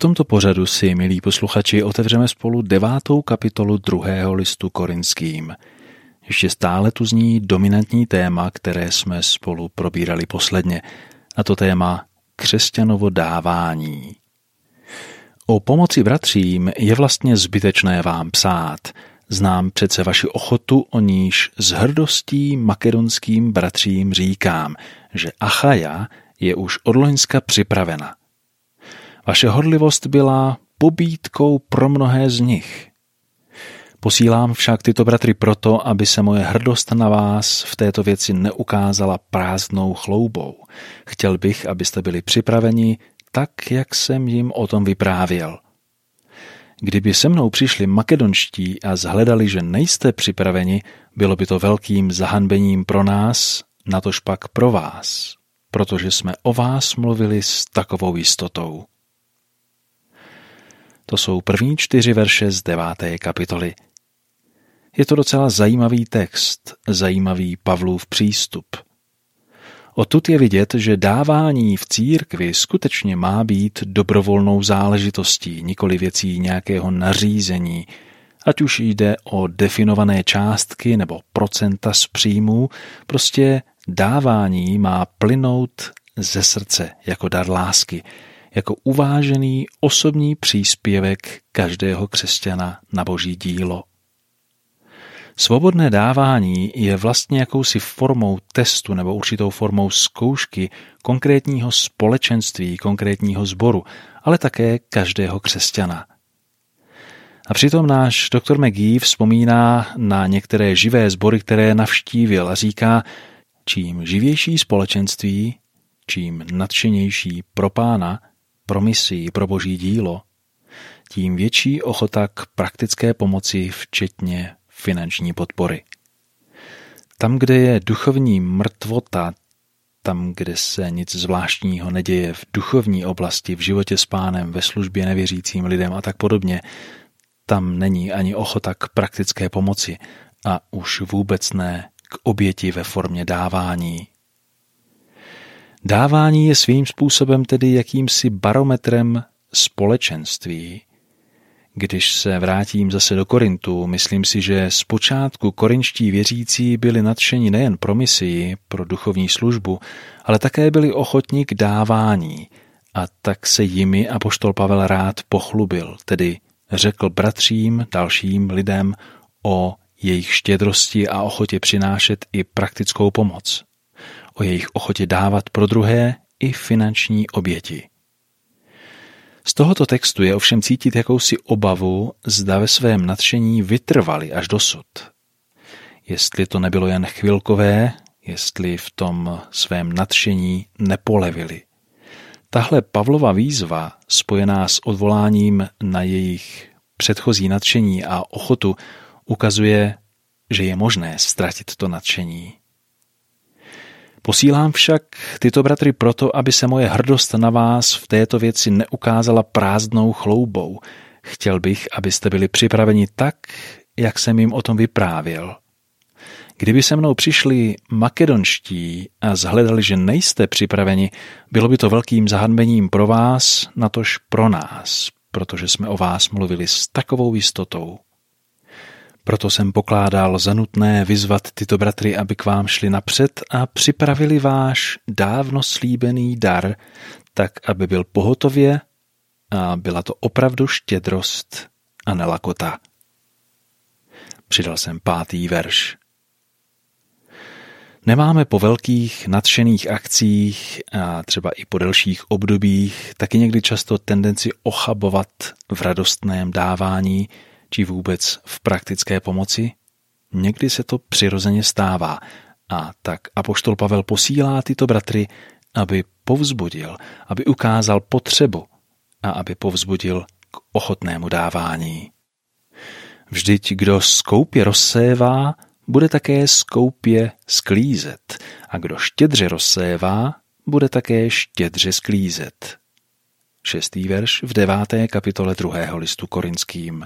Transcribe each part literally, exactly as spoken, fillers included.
tomto pořadu si, milí posluchači, otevřeme spolu devátou kapitolu druhého listu Korinským. Ještě stále tu zní dominantní téma, které jsme spolu probírali posledně, a to téma křesťanovo dávání. O pomoci bratřím je vlastně zbytečné vám psát. Znám přece vaši ochotu, o níž s hrdostí makedonským bratřím říkám, že Achaja je už od loňska připravena. Vaše horlivost byla pobídkou pro mnohé z nich. Posílám však tyto bratry proto, aby se moje hrdost na vás v této věci neukázala prázdnou chloubou. Chtěl bych, abyste byli připraveni tak, jak jsem jim o tom vyprávěl. Kdyby se mnou přišli makedonští a zhledali, že nejste připraveni, bylo by to velkým zahanbením pro nás, natož pak pro vás, protože jsme o vás mluvili s takovou jistotou. To jsou první čtyři verše z deváté kapitoly. Je to docela zajímavý text, zajímavý Pavlův přístup. Odtud je vidět, že dávání v církvi skutečně má být dobrovolnou záležitostí, nikoli věcí nějakého nařízení, ať už jde o definované částky nebo procenta z příjmů, prostě dávání má plynout ze srdce jako dar lásky, jako uvážený osobní příspěvek každého křesťana na Boží dílo. Svobodné dávání je vlastně jakousi formou testu nebo určitou formou zkoušky konkrétního společenství, konkrétního sboru, ale také každého křesťana. A přitom náš doktor McGee vzpomíná na některé živé sbory, které navštívil a říká, čím živější společenství, čím nadšenější pro Pána, pro misi, pro Boží dílo, tím větší ochota k praktické pomoci, včetně finanční podpory. Tam, kde je duchovní mrtvota, tam, kde se nic zvláštního neděje v duchovní oblasti, v životě s Pánem, ve službě nevěřícím lidem a tak podobně, tam není ani ochota k praktické pomoci a už vůbec ne k oběti ve formě dávání. Dávání je svým způsobem tedy jakýmsi barometrem společenství. Když se vrátím zase do Korintu, myslím si, že zpočátku korinští věřící byli nadšeni nejen pro misii, pro duchovní službu, ale také byli ochotní k dávání a tak se jimi apoštol Pavel rád pochlubil, tedy řekl bratřím, dalším lidem o jejich štědrosti a ochotě přinášet i praktickou pomoc, o jejich ochotě dávat pro druhé i finanční oběti. Z tohoto textu je ovšem cítit jakousi obavu, zda ve svém nadšení vytrvali až dosud. Jestli to nebylo jen chvilkové, jestli v tom svém nadšení nepolevili. Tahle Pavlova výzva, spojená s odvoláním na jejich předchozí nadšení a ochotu, ukazuje, že je možné ztratit to nadšení. Posílám však tyto bratry proto, aby se moje hrdost na vás v této věci neukázala prázdnou chloubou. Chtěl bych, abyste byli připraveni tak, jak jsem jim o tom vyprávěl. Kdyby se mnou přišli makedonští a zhledali, že nejste připraveni, bylo by to velkým zahanbením pro vás, natož pro nás, protože jsme o vás mluvili s takovou jistotou. Proto jsem pokládal za nutné vyzvat tyto bratry, aby k vám šli napřed a připravili váš dávno slíbený dar, tak, aby byl pohotově a byla to opravdu štědrost a nelakota. Přidal jsem pátý verš. Nemáme po velkých nadšených akcích a třeba i po delších obdobích taky někdy často tendenci ochabovat v radostném dávání či vůbec v praktické pomoci? Někdy se to přirozeně stává a tak apoštol Pavel posílá tyto bratry, aby povzbudil, aby ukázal potřebu a aby povzbudil k ochotnému dávání. Vždyť kdo skoupě rozsévá, bude také skoupě sklízet a kdo štědře rozsévá, bude také štědře sklízet. Šestý verš v deváté kapitole druhého listu Korinským.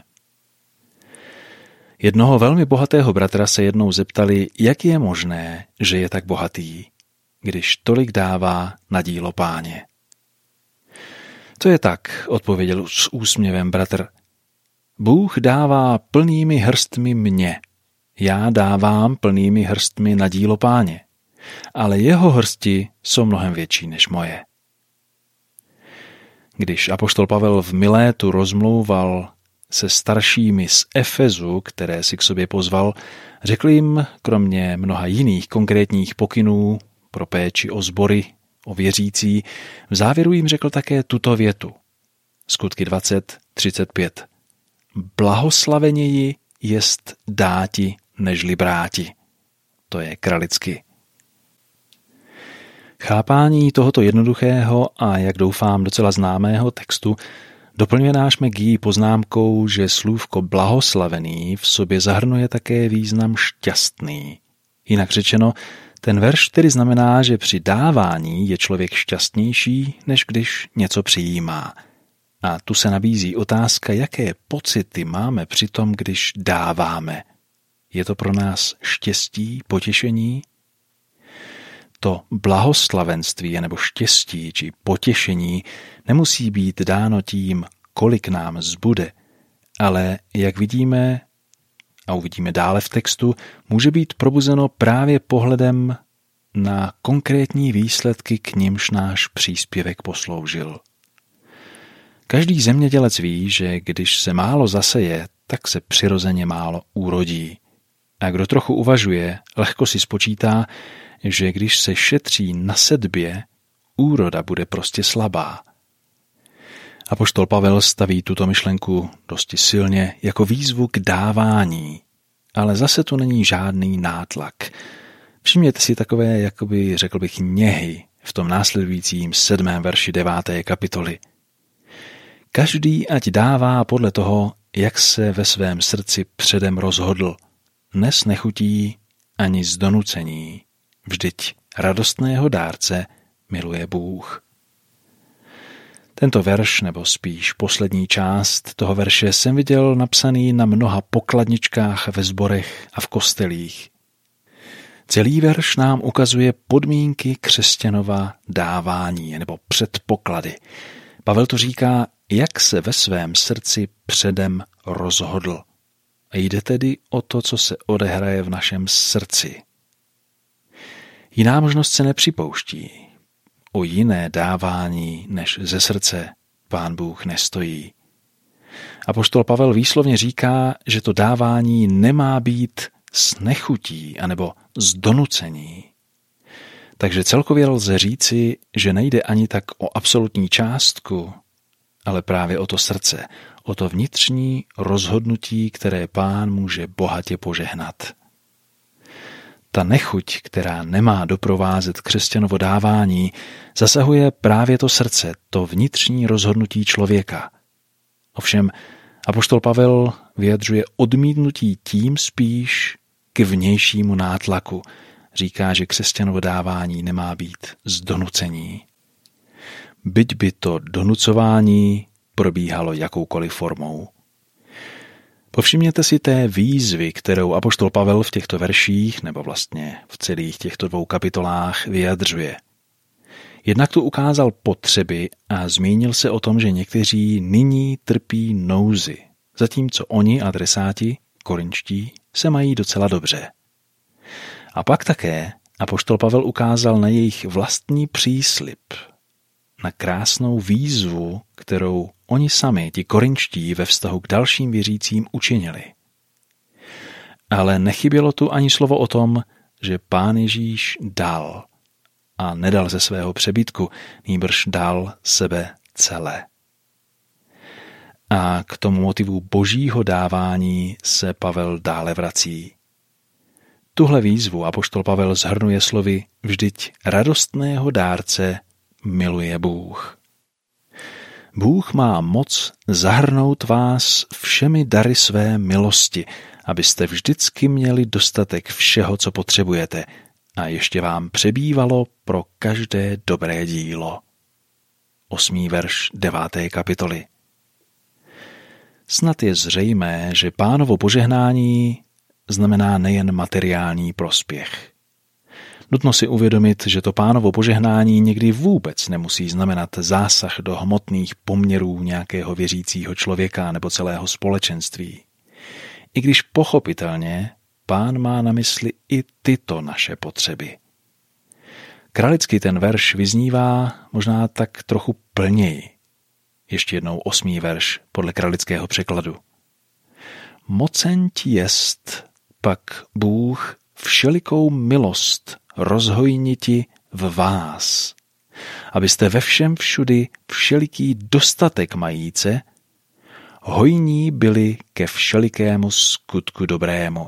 Jednoho velmi bohatého bratra se jednou zeptali, jak je možné, že je tak bohatý, když tolik dává na dílo Páně. To je tak, odpověděl s úsměvem bratr. Bůh dává plnými hrstmi mě. Já dávám plnými hrstmi na dílo Páně. Ale jeho hrsti jsou mnohem větší než moje. Když apoštol Pavel v Milétu rozmlouval se staršími z Efezu, které si k sobě pozval, řekl jim, kromě mnoha jiných konkrétních pokynů pro péči o sbory, o věřící, v závěru jim řekl také tuto větu. Skutky dvacet třicet pět. Blahoslaveněji jest dáti nežli bráti. To je kralicky. Chápání tohoto jednoduchého a, jak doufám, docela známého textu doplňuje náš McGee poznámkou, že slůvko blahoslavený v sobě zahrnuje také význam šťastný. Jinak řečeno, ten verš tedy znamená, že při dávání je člověk šťastnější, než když něco přijímá. A tu se nabízí otázka, jaké pocity máme při tom, když dáváme. Je to pro nás štěstí, potěšení? To blahoslavenství nebo štěstí či potěšení nemusí být dáno tím, kolik nám zbude, ale, jak vidíme a uvidíme dále v textu, může být probuzeno právě pohledem na konkrétní výsledky, k nimž náš příspěvek posloužil. Každý zemědělec ví, že když se málo zaseje, tak se přirozeně málo urodí. A kdo trochu uvažuje, lehko si spočítá, že když se šetří na sedbě, úroda bude prostě slabá. Apoštol Pavel staví tuto myšlenku dosti silně jako výzvu k dávání, ale zase tu není žádný nátlak. Všimněte si takové, jakoby řekl bych, něhy v tom následujícím sedmém verši deváté kapitoly. Každý ať dává podle toho, jak se ve svém srdci předem rozhodl, nes nechutí ani z donucení. Vždyť radostného dárce miluje Bůh. Tento verš, nebo spíš poslední část toho verše, jsem viděl napsaný na mnoha pokladničkách ve sborech a v kostelích. Celý verš nám ukazuje podmínky křesťanova dávání, nebo předpoklady. Pavel tu říká, jak se ve svém srdci předem rozhodl. A jde tedy o to, co se odehraje v našem srdci. Jiná možnost se nepřipouští. O jiné dávání než ze srdce Pán Bůh nestojí. Apoštol Pavel výslovně říká, že to dávání nemá být s nechutí anebo z donucení. Takže celkově lze říci, že nejde ani tak o absolutní částku, ale právě o to srdce, o to vnitřní rozhodnutí, které Pán může bohatě požehnat. Ta nechuť, která nemá doprovázet křesťanovo dávání, zasahuje právě to srdce, to vnitřní rozhodnutí člověka. Ovšem, apoštol Pavel vyjadřuje odmítnutí tím spíš k vnějšímu nátlaku. Říká, že křesťanovo dávání nemá být z donucení. Byť by to donucování probíhalo jakoukoliv formou. Povšimněte si té výzvy, kterou apoštol Pavel v těchto verších, nebo vlastně v celých těchto dvou kapitolách vyjadřuje. Jednak tu ukázal potřeby a zmínil se o tom, že někteří nyní trpí nouzi, zatímco oni, adresáti, korinští, se mají docela dobře. A pak také apoštol Pavel ukázal na jejich vlastní příslib, na krásnou výzvu, kterou oni sami, ti korinští, ve vztahu k dalším věřícím učinili. Ale nechybělo tu ani slovo o tom, že Pán Ježíš dal a nedal ze svého přebytku, nýbrž dal sebe celé. A k tomu motivu božího dávání se Pavel dále vrací. Tuhle výzvu apoštol Pavel shrnuje slovy vždyť radostného dárce miluje Bůh. Bůh má moc zahrnout vás všemi dary své milosti, abyste vždycky měli dostatek všeho, co potřebujete, a ještě vám přebývalo pro každé dobré dílo. Osmý verš deváté kapitoly. Snad je zřejmé, že Pánovo požehnání znamená nejen materiální prospěch. Nutno si uvědomit, že to Pánovo požehnání někdy vůbec nemusí znamenat zásah do hmotných poměrů nějakého věřícího člověka nebo celého společenství. I když pochopitelně Pán má na mysli i tyto naše potřeby. Kralicky ten verš vyznívá možná tak trochu plněji. Ještě jednou osmý verš podle kralického překladu. Mocen ti jest pak Bůh všelikou milost rozhojniti v vás, abyste ve všem všudy všeliký dostatek majíce, hojní byli ke všelikému skutku dobrému.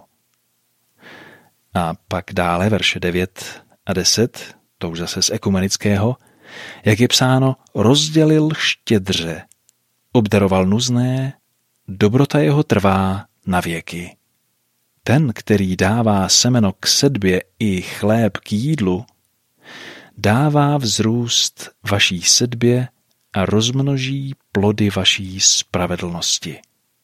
A pak dále verše devět a deset, to už zase z ekumenického, jak je psáno, rozdělil štědře, obdaroval nuzné, dobrota jeho trvá na věky. Ten, který dává semeno k sedbě i chléb k jídlu, dává vzrůst vaší sedbě a rozmnoží plody vaší spravedlnosti.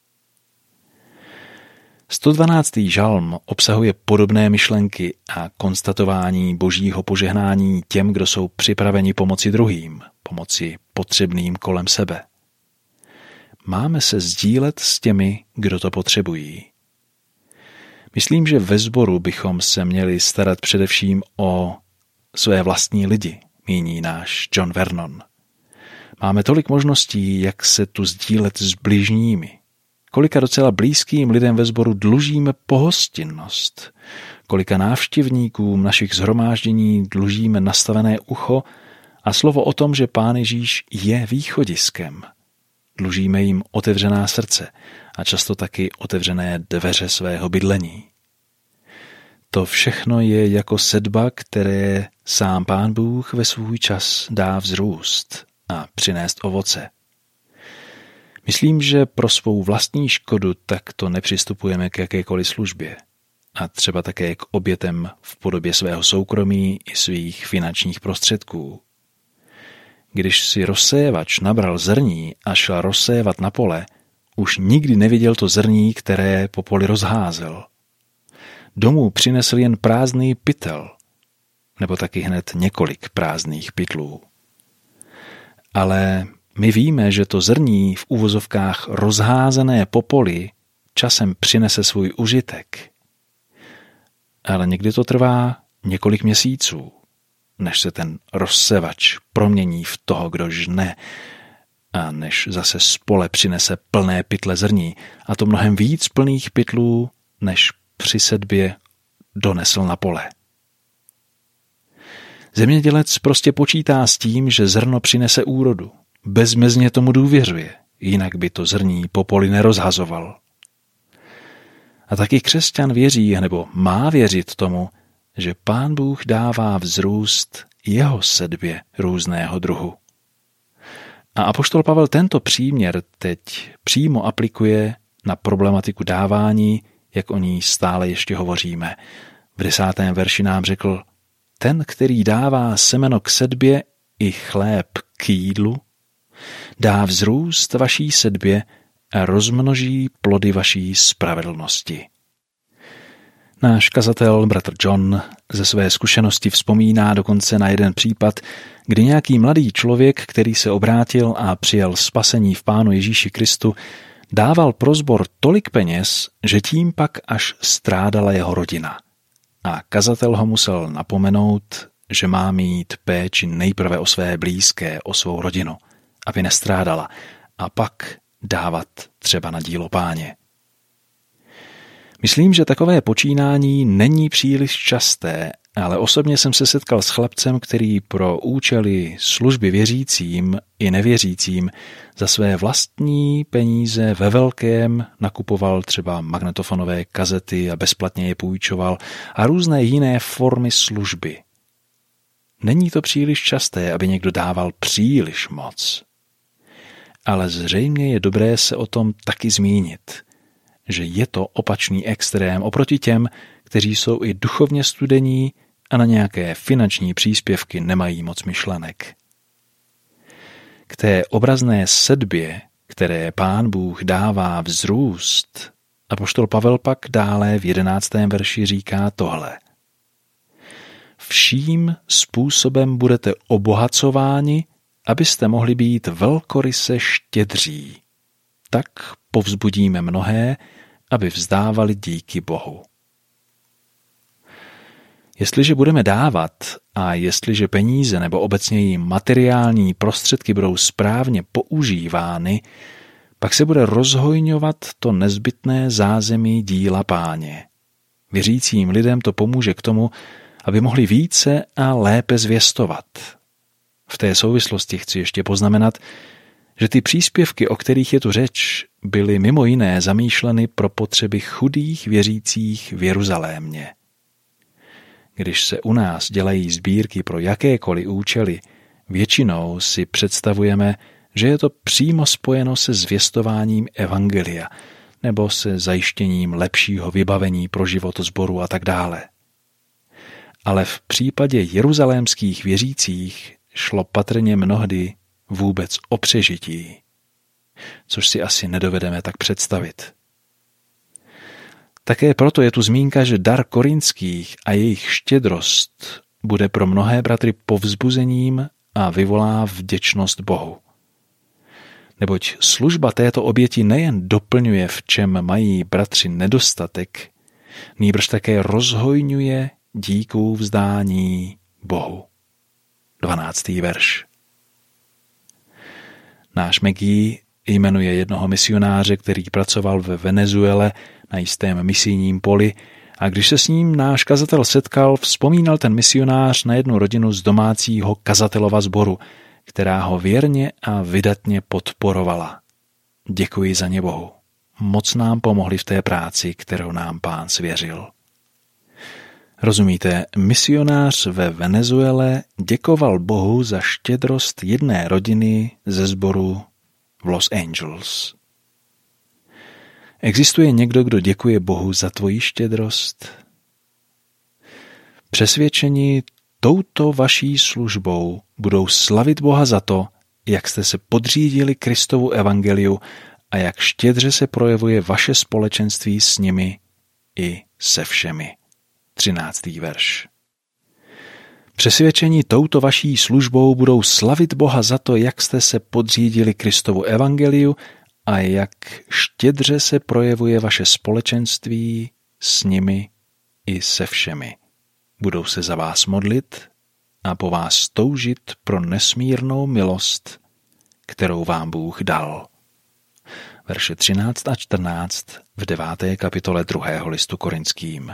sto dvanáctý žalm obsahuje podobné myšlenky a konstatování božího požehnání těm, kdo jsou připraveni pomoci druhým, pomoci potřebným kolem sebe. Máme se sdílet s těmi, kdo to potřebují. Myslím, že ve sboru bychom se měli starat především o své vlastní lidi, míní náš John Vernon. Máme tolik možností, jak se tu sdílet s bližními. Kolika docela blízkým lidem ve sboru dlužíme pohostinnost. Kolika návštěvníkům našich shromáždění dlužíme nastavené ucho a slovo o tom, že Pán Ježíš je východiskem. Dlužíme jim otevřená srdce a často taky otevřené dveře svého bydlení. To všechno je jako sedba, které sám Pán Bůh ve svůj čas dá vzrůst a přinést ovoce. Myslím, že pro svou vlastní škodu takto nepřistupujeme k jakékoliv službě a třeba také k obětem v podobě svého soukromí i svých finančních prostředků. Když si rozsévač nabral zrní a šel rozsévat na pole, už nikdy neviděl to zrní, které po poli rozházel. Domů přinesl jen prázdný pytel, nebo taky hned několik prázdných pytlů. Ale my víme, že to zrní v uvozovkách rozházené po poli časem přinese svůj užitek. Ale někdy to trvá několik měsíců, než se ten rozsevač promění v toho, kdo žne, a než zase z pole přinese plné pytle zrní, a to mnohem víc plných pytlů, než při sedbě donesl na pole. Zemědělec prostě počítá s tím, že zrno přinese úrodu. Bezmezně tomu důvěřuje, jinak by to zrní po poli nerozhazoval. A taky křesťan věří, nebo má věřit tomu, že Pán Bůh dává vzrůst jeho sedbě různého druhu. A apoštol Pavel tento příměr teď přímo aplikuje na problematiku dávání, jak o ní stále ještě hovoříme. V desátém verši nám řekl, ten, který dává semeno k sedbě i chléb k jídlu, dá vzrůst vaší sedbě a rozmnoží plody vaší spravedlnosti. Náš kazatel, bratr John, ze své zkušenosti vzpomíná dokonce na jeden případ, kdy nějaký mladý člověk, který se obrátil a přijal spasení v Pánu Ježíši Kristu, dával pro sbor tolik peněz, že tím pak až strádala jeho rodina. A kazatel ho musel napomenout, že má mít péči nejprve o své blízké, o svou rodinu, aby nestrádala, a pak dávat třeba na dílo Páně. Myslím, že takové počínání není příliš časté, ale osobně jsem se setkal s chlapcem, který pro účely služby věřícím i nevěřícím za své vlastní peníze ve velkém nakupoval třeba magnetofonové kazety a bezplatně je půjčoval a různé jiné formy služby. Není to příliš časté, aby někdo dával příliš moc. Ale zřejmě je dobré se o tom taky zmínit, že je to opačný extrém oproti těm, kteří jsou i duchovně studení a na nějaké finanční příspěvky nemají moc myšlenek. K té obrazné sedbě, které Pán Bůh dává vzrůst, apoštol Pavel pak dále v jedenáctém verši říká tohle. vším způsobem budete obohacováni, abyste mohli být velkoryse štědří. Tak povzbudíme mnohé, aby vzdávali díky Bohu. Jestliže budeme dávat a jestliže peníze nebo obecněji materiální prostředky budou správně používány, pak se bude rozhojňovat to nezbytné zázemí díla Páně. Věřícím lidem to pomůže k tomu, aby mohli více a lépe zvěstovat. V té souvislosti chci ještě poznamenat, že ty příspěvky, o kterých je tu řeč, byly mimo jiné zamýšleny pro potřeby chudých věřících v Jeruzalémě. Když se u nás dělají sbírky pro jakékoliv účely, většinou si představujeme, že je to přímo spojeno se zvěstováním evangelia nebo se zajištěním lepšího vybavení pro život sboru a tak dále. Ale v případě jeruzalémských věřících šlo patrně mnohdy vůbec o přežití, což si asi nedovedeme tak představit. Také proto je tu zmínka, že dar korinských a jejich štědrost bude pro mnohé bratry povzbuzením a vyvolá vděčnost Bohu. Neboť služba této oběti nejen doplňuje, v čem mají bratři nedostatek, nýbrž také rozhojňuje díků vzdání Bohu. dvanáctý verš. Náš Maggie jmenuje jednoho misionáře, který pracoval ve Venezuele na jistém misijním poli, a když se s ním náš kazatel setkal, vzpomínal ten misionář na jednu rodinu z domácího kazatelova sboru, která ho věrně a vydatně podporovala. Děkuji za ně Bohu. Moc nám pomohli v té práci, kterou nám Pán svěřil. Rozumíte, misionář ve Venezuele děkoval Bohu za štědrost jedné rodiny ze sboru v Los Angeles. Existuje někdo, kdo děkuje Bohu za tvoji štědrost? Přesvědčeni touto vaší službou budou slavit Boha za to, jak jste se podřídili Kristovu evangeliu a jak štědře se projevuje vaše společenství s nimi i se všemi. třináctý verš. Přesvědčeni touto vaší službou budou slavit Boha za to, jak jste se podřídili Kristovu evangeliu a jak štědře se projevuje vaše společenství s nimi i se všemi. Budou se za vás modlit a po vás toužit pro nesmírnou milost, kterou vám Bůh dal. Verše třináct a čtrnáct v deváté kapitole druhého listu Korinským.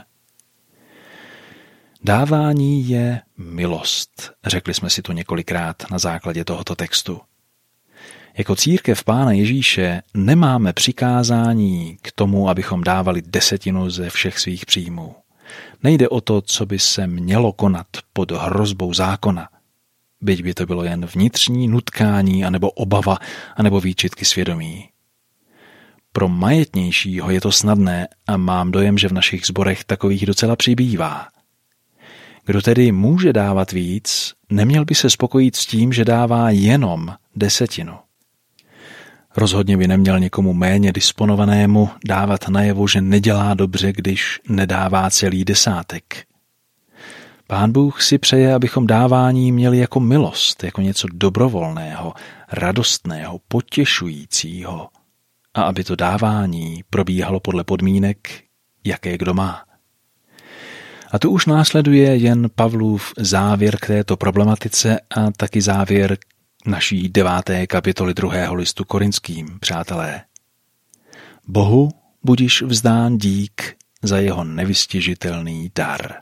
Dávání je milost, řekli jsme si to několikrát na základě tohoto textu. Jako církev Pána Ježíše nemáme přikázání k tomu, abychom dávali desetinu ze všech svých příjmů. Nejde o to, co by se mělo konat pod hrozbou zákona, byť by to bylo jen vnitřní nutkání, anebo obava, anebo výčitky svědomí. Pro majetnějšího je to snadné a mám dojem, že v našich sborech takových docela přibývá. Kdo tedy může dávat víc, neměl by se spokojit s tím, že dává jenom desetinu. Rozhodně by neměl někomu méně disponovanému dávat najevo, že nedělá dobře, když nedává celý desátek. Pán Bůh si přeje, abychom dávání měli jako milost, jako něco dobrovolného, radostného, potěšujícího a aby to dávání probíhalo podle podmínek, jaké kdo má. A tu už následuje jen Pavlův závěr k této problematice a taky závěr naší deváté kapitoly druhého listu Korinským, přátelé. Bohu budiš vzdán dík za jeho nevystěžitelný dar.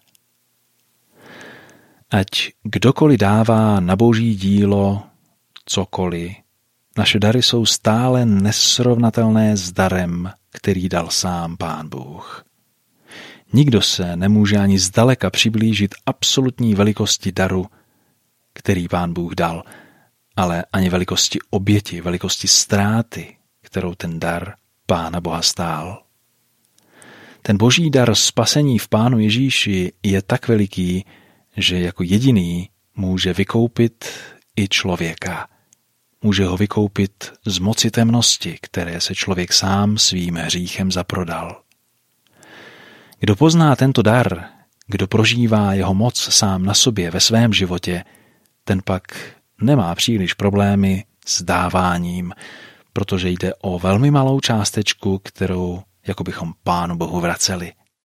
Ať kdokoliv dává na boží dílo cokoliv, naše dary jsou stále nesrovnatelné s darem, který dal sám Pán Bůh. Nikdo se nemůže ani zdaleka přiblížit absolutní velikosti daru, který Pán Bůh dal, ale ani velikosti oběti, velikosti ztráty, kterou ten dar Pána Boha stál. Ten boží dar spasení v Pánu Ježíši je tak veliký, že jako jediný může vykoupit i člověka. Může ho vykoupit z moci temnosti, které se člověk sám svým hříchem zaprodal. Kdo pozná tento dar, Kdo prožívá jeho moc sám na sobě ve svém životě, ten pak nemá příliš problémy s dáváním, protože jde o velmi malou částečku, kterou jako bychom Pánu Bohu vraceli.